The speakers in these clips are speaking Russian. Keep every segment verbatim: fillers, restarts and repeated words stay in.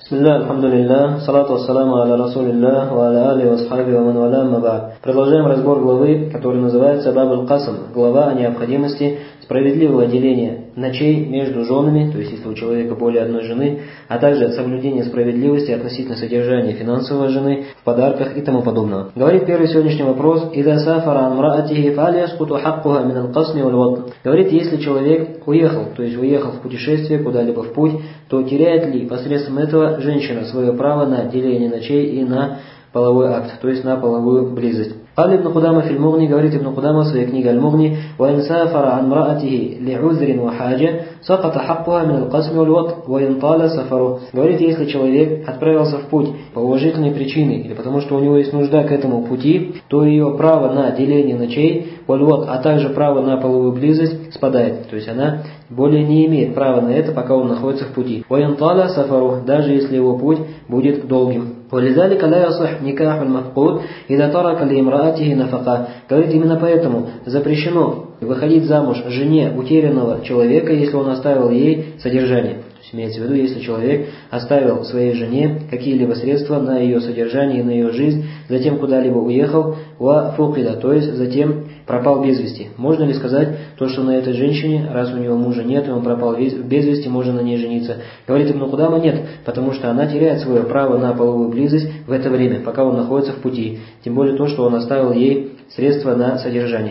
Бисмилля, алхамдулилля, салату вассаламу аля расулилля, ва аля али васхаби ва ман валя амма ба'д. Продолжаем разбор главы, которая называется Баб аль-Касам, глава о необходимости справедливого деления ночей между женами, то есть если у человека более одной жены, а также соблюдение справедливости относительно содержания финансовой жены в подарках и тому подобного. Говорит первый сегодняшний вопрос: «Ида сафара амраатихи фалияскуту хаккуха мин аль-касми валь-ватн». Говорит, если человек уехал, то есть уехал в путешествие куда-либо в путь, то теряет ли посредством этого женщина свое право на деление ночей и на половой акт, то есть на половую близость? قال ابن قدامة في المغني, говорит Ибн Кудама в своей книге Аль-Мугни: وإن سافر عن امرأته لعذر وحاجة سقط حقها من القسم والوطء وإن طال سفره. Говорит, если человек отправился в путь по уважительной причине или потому что у него есть нужда к этому пути, то ее право на деление ночей, а также право на половую близость спадает. То есть она более не имеет права на это, пока он находится в пути. وإن طال سفره, даже если его путь будет долгим. ولذلك لا يصح نكاح المفقود إذا ترك لامرأته نفقة. Говорит, именно поэтому запрещено выходить замуж жене утерянного человека, если он оставил ей содержание. То есть имеется в виду, если человек оставил своей жене какие-либо средства на ее содержание и на ее жизнь, затем куда-либо уехал, ва фукида, то есть затем пропал без вести. Можно ли сказать то, что на этой женщине, раз у него мужа нет, и он пропал без вести, можно на ней жениться? Говорит Ибн Кудама: нет, потому что она теряет свое право на половую близость в это время, пока он находится в пути. Тем более то, что он оставил ей средства на содержание.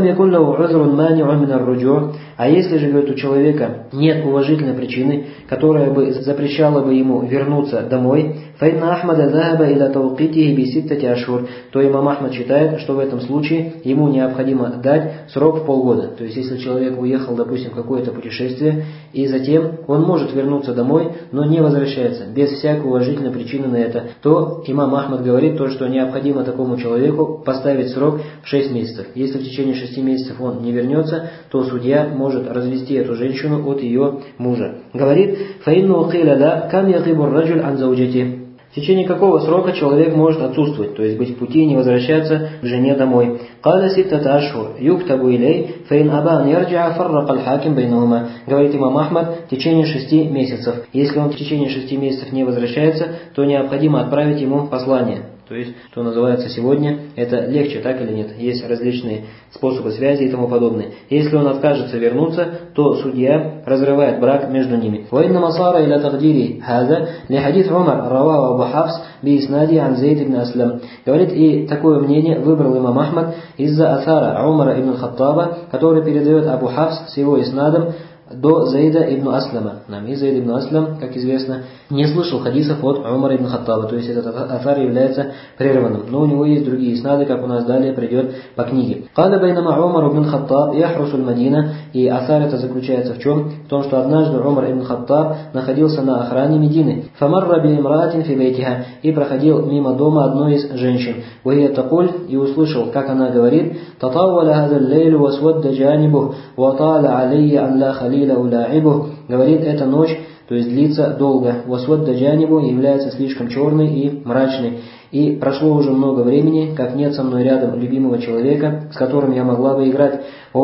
А если же, говорит, у человека нет уважительной причины, которая бы запрещала бы ему вернуться домой, то имам Ахмад считает, что в этом случае ему необходимо дать срок в полгода. То есть если человек уехал, допустим, в какое-то путешествие, и затем он может вернуться домой, но не возвращается, без всякой уважительной причины на это, то имам Ахмад говорит то, что необходимо такому человеку поставить срок в шесть месяцев. Если в течение шести месяцев он не вернется, то судья может развести эту женщину от ее мужа. Говорит: «Фаинну қиля кам яғибур раджуль ан заужати». В течение какого срока человек может отсутствовать, то есть быть в пути и не возвращаться к жене домой? «Каля ситтата ашхур юктабу илей, фаин абан ярджиа фаррака аль-хаким байнахума». Говорит имам Ахмад, в течение шести месяцев. Если он в течение шести месяцев не возвращается, то необходимо отправить ему послание. То есть, что называется сегодня, это легче, так или нет? Есть различные способы связи и тому подобное. Если он откажется вернуться, то судья разрывает брак между ними. وإن مسار إلى تقدير هذا لحديث عمر رواه أبو حفص بإسناده عن زيد بن أسلم. Говорит, и такое мнение выбрал имам Ахмад из-за асара Умара ибн Хаттаба, который передает Абу Хафс с его иснадом до Заида ибн Аслама. Нам и Заид ибн Аслам, как известно, не слышал хадисов от Умара ибн Хаттаба, то есть этот асар является прерванным. Но у него есть другие иснады, как у нас далее придет по книге. «Каля байнама Умар ибн Хаттаб яхрусуль Мадина». И асар это заключается в чем? В том, что однажды Умар ибн Хаттаб находился на охране Медины. «Фамарра би имраатин фи бейтиха». И проходил мимо дома одной из женщин. «Вахия такуль». И услышал, как она говорит: «Татавваля хаза лейлю васвадда джанибух, ваталя алейя ан ла халиля уляибух». Говорит, эта ночь, то есть длится долго. «Васвадда джанибу» является слишком черной и мрачной. И прошло уже много времени, как нет со мной рядом любимого человека, с которым я могла бы играть.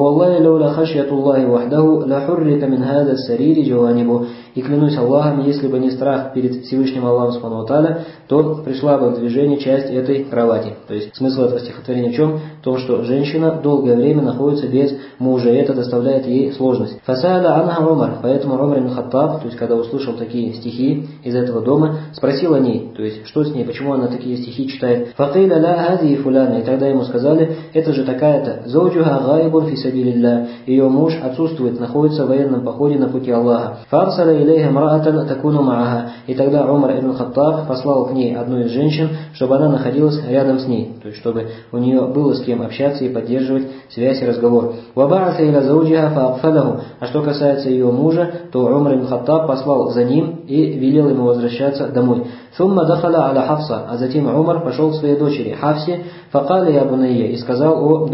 И клянусь Аллахом, если бы не страх перед Всевышним Аллахом Субхану ва Тааля, то пришла бы в движение часть этой кровати. То есть смысл этого стихотворения в чем? В том, что женщина долгое время находится без мужа, и это доставляет ей сложность. Фасаля анха Умар. Поэтому Умар ибн Хаттаб, то есть когда услышал такие стихи из этого дома, спросил о ней, то есть что с ней, почему она такие стихи читает. Факиля ла хази фуляна. И тогда ему сказали: это же такая-то. Зауджуха гайбун фи сабилилля. Ее муж отсутствует, находится в военном походе на пути Аллаха. Фарсаля илейха мраатан такуну мааха. И тогда Умар ибн Хаттаб послал к ней одну из женщин, чтобы она находилась рядом с ней, то есть чтобы у нее было с кем общаться и поддерживать связь и разговор. Вабааса иля зауджиха фаакфаляху. А что касается ее мужа, то Умар ибн Хаттаб послал за ним и велел ему возвращаться домой. Сумма дахаля аля Хафса. А затем Умар пошел к своей дочери Хафсе, факаля я бунайя, и сказал: о дочь,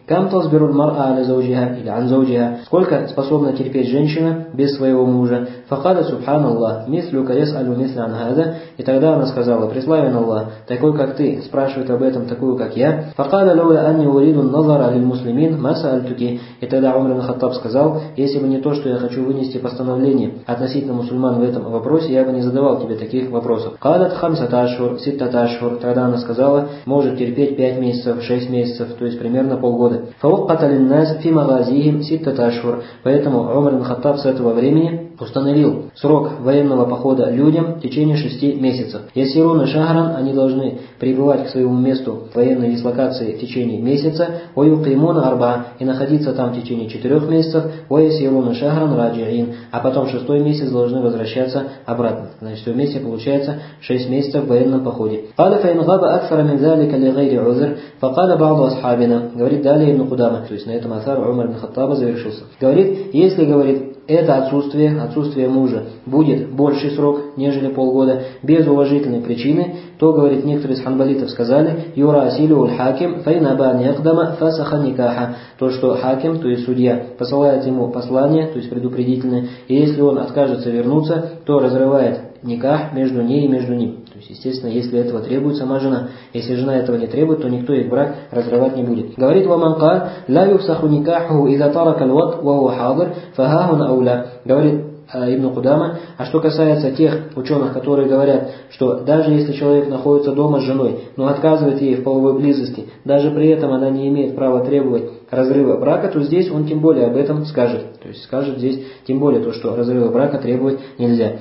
Кам тазбируль мар'а аля зауджиха или ан зауджиха. Сколько способна терпеть женщина без своего мужа? Факада субханаллах, мислюка яс'алю мисля ан хада. И тогда она сказала: преславен Аллах, такой как ты спрашивает об этом такую как я. Факада лауля анни уриду назара аль муслимин маса аль-туки. И тогда Умар ибн Хаттаб сказал: если бы не то, что я хочу вынести постановление относительно мусульман в этом вопросе, я бы не задавал тебе таких вопросов. Кадат хамсата ашхур, ситтата ашхур. Тогда она сказала: может терпеть пять месяцев, шесть месяцев, то есть примерно полгода. Фауқата линнас фи магазихим ситтата ашхур. Поэтому Умар ибн Хаттаб с этого времени установил срок военного похода людям в течение шести месяцев. Ясируна шахран, они должны прибывать к своему месту военной дислокации в течение месяца, ваюқимуна арба, и находиться там в течение четырех месяцев, ваясируна шахран раджиин, а потом шестой месяц должны возвращаться обратно. Значит, все вместе получается шесть месяцев в военном походе. Каля фа ин габа акфара мин залика ли гайри узр, факаля ба'ду асхабина. Говорит далее Ибн Кудама, то есть на этом асар Умар ибн Хаттаба завершился. Говорит, если, говорит, это отсутствие, отсутствие мужа будет больший срок, нежели полгода, без уважительной причины, то, говорит, некоторые из ханбалитов сказали: «Юра асилю хаким, файнаба якдама фасаха никаха». То, что хаким, то есть судья, посылает ему послание, то есть предупредительное, и если он откажется вернуться, то разрывает никах между ней и между ним. То есть, естественно, если этого требует сама жена. Если жена этого не требует, то никто их брак разрывать не будет. Говорит Ваман каль, ла юфсаху никаху иза тарака лват ва хуа хадр, фахахун ауля. Говорит Ибн Кудама. А что касается тех ученых, которые говорят, что даже если человек находится дома с женой, но отказывает ей в половой близости, даже при этом она не имеет права требовать разрыва брака, то здесь он тем более об этом скажет. То есть скажет здесь тем более то, что разрыва брака требовать нельзя.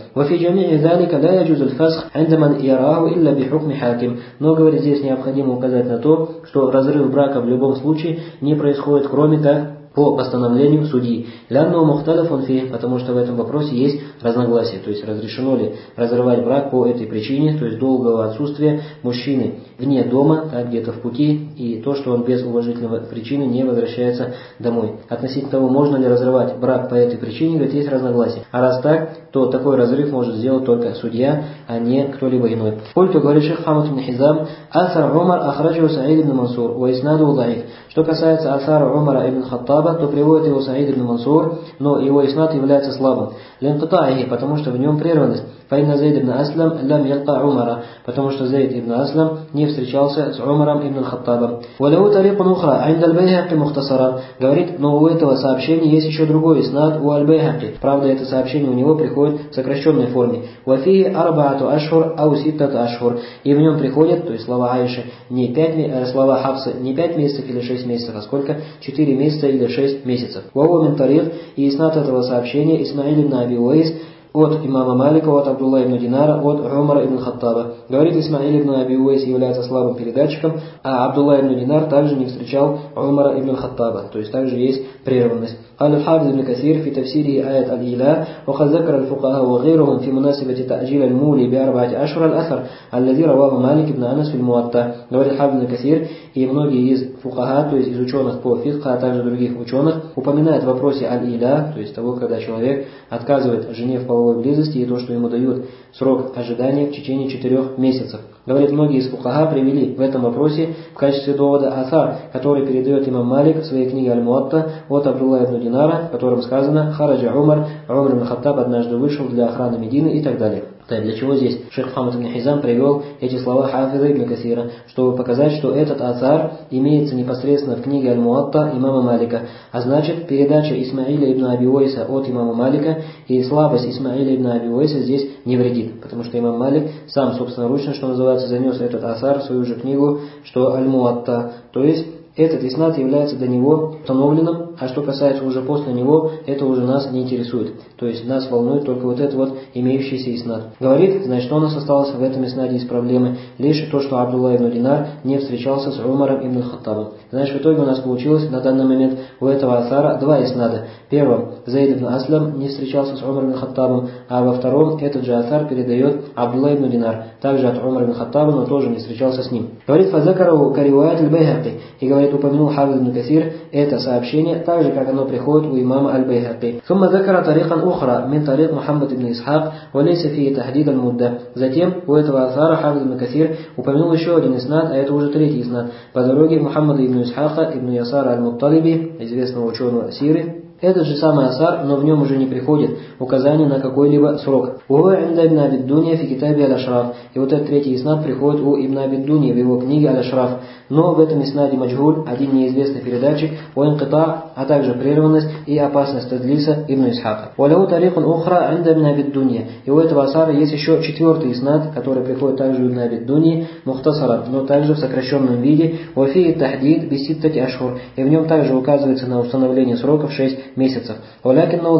Но, говорит, здесь необходимо указать на то, что разрыв брака в любом случае не происходит, кроме как по постановлению судьи. Лянну мухталафун фи, потому что в этом вопросе есть разногласие. То есть разрешено ли разрывать брак по этой причине, то есть долгого отсутствия мужчины вне дома, а где-то в пути, и то, что он без уважительной причины не возвращается домой. Относительно того, можно ли разрывать брак по этой причине, говорит, есть разногласие. А раз так, то такой разрыв может сделать только судья, а не кто-либо иной. Культу, говорит шейх Хамад ибн Хизам, асар Умар ахраджу Саид ибн Мансур, ва иснаду даиф. Что касается асара Умара ибн Хаттаба, то приводит его Саид ибн Мансур, но его иснад является слабым. Линкатаихи, потому что в нем прерванность. Файна Зайд ибн Аслам лям ялка Умара, потому что Зайд ибн Аслам не встречался с Умаром ибн Хаттабом. Валяу тарикун ухра, айнд аль-Байхаки мухтасара. Говорит, но у этого сообщения есть еще другой иснад у аль-Байхаки. Правда, это сообщение у него приходит в сокращенной форме. Вафии арбаату ашхур ау ситтат ашхур. И в нем приходят, то есть слова Аиши, не пять, э, слова Хавсы не пять месяцев или шесть месяцев, а сколько? четыре месяца или шесть месяцев. Вау мин тарих, и иснад этого сообщения Исмаиль ибн Аби Уэйс от имама Малика, от Абдулла ибн Динара, от Умара ибн Хаттаба. Говорит, Исмаиль ибн Аби Уэйс является слабым передатчиком, а Абдулла ибн Динар также не встречал Умара ибн Хаттаба. То есть также есть прерванность. قال الحافظ ابن كثير في تفسيره آية الإيلاء وقد ذكر الفقهاء وغيرهم في مناسبة تأجيل المولي بأربعة أشهر الأثر الذي رواه مالك بن أنس في الموطأ. Говорит Хафиз ибн Касир, и многие из фукаха, то есть из ученых по фикху, а также других ученых, упоминают в вопросе аль-иля, то есть того, когда человек отказывает жене в половой близости и то, что ему дают срок ожидания в течение четырех месяцев. Говорит, многие из фукаха привели в этом вопросе в качестве довода асар, который передает имам Малик в своей книге Аль-Муатта от Абдулла ибн Динара, в котором сказано «Хараджа Умар, Умар ибн Хаттаб однажды вышел для охраны Медины» и так далее. Для чего здесь шейх Хамад ибн Хизам привел эти слова Хафиза ибн Касира, чтобы показать, что этот асар имеется непосредственно в книге Аль-Муатта имама Малика, а значит передача Исмаиля ибн Аби Уэйса от имама Малика и слабость Исмаиля ибн Аби Уэйса здесь не вредит, потому что имам Малик сам собственноручно, что называется, занес этот асар в свою же книгу, что Аль-Муатта, то есть этот иснад является для него установленным, а что касается уже после него, это уже нас не интересует. То есть нас волнует только вот этот вот имеющийся иснад. Говорит, значит, что у нас осталось в этом иснаде из проблемы? Лишь то, что Абдулла ибн Динар не встречался с Умаром ибн Хаттабом. Значит, в итоге у нас получилось на данный момент у этого асара два иснада. В первом Зайд ибн Аслам не встречался с Умаром ибн Хаттабом, а во втором этот же асар передает Абдулла ибн Динар, также от Умара ибн Хаттаба, но тоже не встречался с ним. Говорит, фазакару кариваят аль-Байхаки, и говорит, упомянул Хафиз ибн Касир это сообщение так же, как оно приходит у имама Аль-Байхаки. ثم ذكر طريقا أخرى من طريق محمد بن إسحاق وليس فيه تحديد المدة. Затем у этого асара Хафиз ибн Касир упомянул еще один иснад, а это уже третий иснад, по дороге Мухаммада ибн Исхака ибн Ясара аль-Мутталиби, известного ученого Сиры. Этот же самый асар, но в нем уже не приходит указание на какой-либо срок. И вот этот третий иснад приходит у Ибн Абид-Дуни в его книге Аль-Ашраф. Но в этом иснаде маджгуль, один неизвестный передатчик, уинкита, а также прерванность и опасность тадлиса Ибн Исхака. И у этого асара есть еще четвертый иснад, который приходит также у Ибн Абид-Дуни, мухтасара, но также в сокращенном виде, вафии тахдид биситтати ашхур, и в нем также указывается на установление сроков шесть месяцев. Но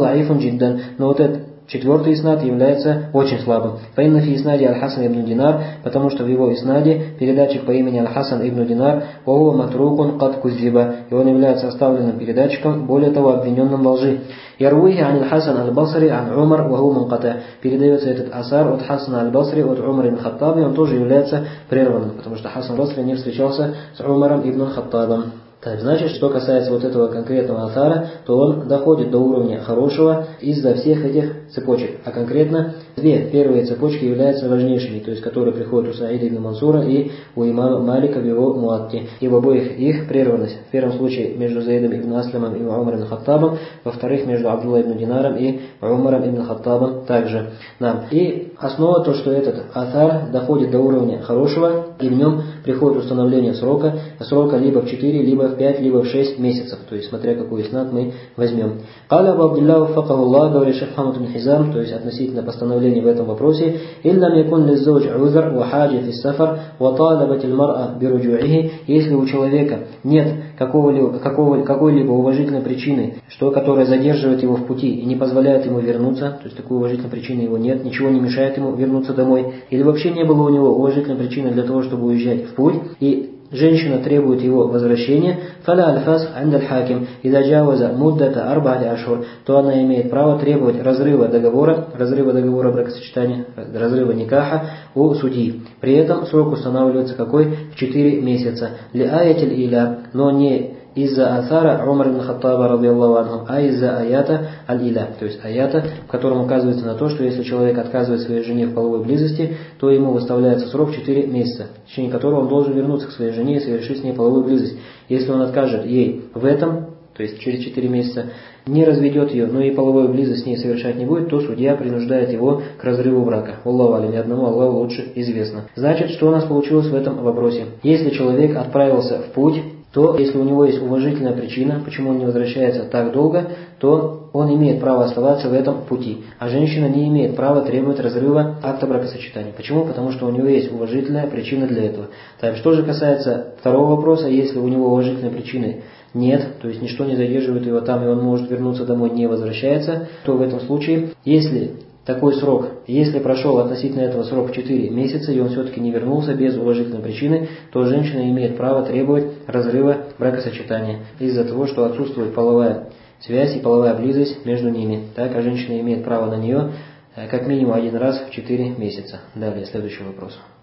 вот этот четвертый иснад является очень слабым. Фаинна фи иснаде Аль-Хасан ибн Динар, потому что в его иснаде передатчик по имени Аль-Хасан ибн Динар, вахуа матрукун кад куззиба, и он является оставленным передатчиком, более того, обвиненным во лжи. Ярвихи ан Аль-Хасан Аль-Басри ан Умар ваху мунката. Передается этот асар от Хасана Аль-Басри, от Умара ибн Хаттаба, и он тоже является прерванным, потому что Хасан Аль-Басри не встречался с Умаром ибн Хаттабом. Так, значит, что касается вот этого конкретного асара, то он доходит до уровня хорошего из-за всех этих цепочек. А конкретно две первые цепочки являются важнейшими, то есть которые приходят у Саида ибн Мансура и у имама Малика в его Муатте. И в обоих их прерванность. В первом случае между Заидом ибн Аслямом и Умаром ибн Хаттабом, во-вторых между Абдулла ибн Динаром и Умаром ибн Хаттабом также. Да. И основа то, что этот асар доходит до уровня хорошего, и в нем приходит установление срока, срока либо в четыре, либо в пять, либо в шесть месяцев, то есть смотря какой иснад мы возьмем. Каля Абу Абдилла факахуллах, говорит шейх Хамад ибн Хизам, то есть относительно постановления в этом вопросе, «Иллам якун лиззауч узр ва хаджа фи сафар ва талабат аль-мар'a би руджу'ихи», если у человека нет какого-либо, какого, какой-либо уважительной причины, что, которая задерживает его в пути и не позволяет ему вернуться, то есть такой уважительной причины его нет, ничего не мешает ему вернуться домой, или вообще не было у него уважительной причины для того, чтобы уезжать в путь, и женщина требует его возвращения, фаля аль-фасх анд аль-хаким, идза джаваза муддата арба'ати ашхур, то она имеет право требовать разрыва договора, разрыва договора бракосочетания, разрыва никаха у судьи. При этом срок устанавливается какой? В четыре месяца. Ли аятиль иля, но не из-за асара Умар ибн Хаттаба, радийаллаху анху, а из-за аята аль-иля, то есть аята, в котором указывается на то, что если человек отказывает своей жене в половой близости, то ему выставляется срок в четыре месяца, в течение которого он должен вернуться к своей жене и совершить с ней половую близость. Если он откажет ей в этом, то есть через четыре месяца, не разведет ее, но и половую близость с ней совершать не будет, то судья принуждает его к разрыву брака. Аллаху алим, одному Аллаху лучше известно. Значит, что у нас получилось в этом вопросе? Если человек отправился в путь, то если у него есть уважительная причина, почему он не возвращается так долго, то он имеет право оставаться в этом пути. А женщина не имеет права требовать разрыва акта бракосочетания. Почему? Потому что у него есть уважительная причина для этого. Так, что же касается второго вопроса, если у него уважительной причины нет, то есть ничто не задерживает его там, и он может вернуться домой, не возвращается, то в этом случае, если такой срок, если прошел относительно этого срок четыре месяца, и он все-таки не вернулся без уважительной причины, то женщина имеет право требовать разрыва бракосочетания из-за того, что отсутствует половая связь и половая близость между ними. Так, а женщина имеет право на нее как минимум один раз в четыре месяца. Далее, следующий вопрос.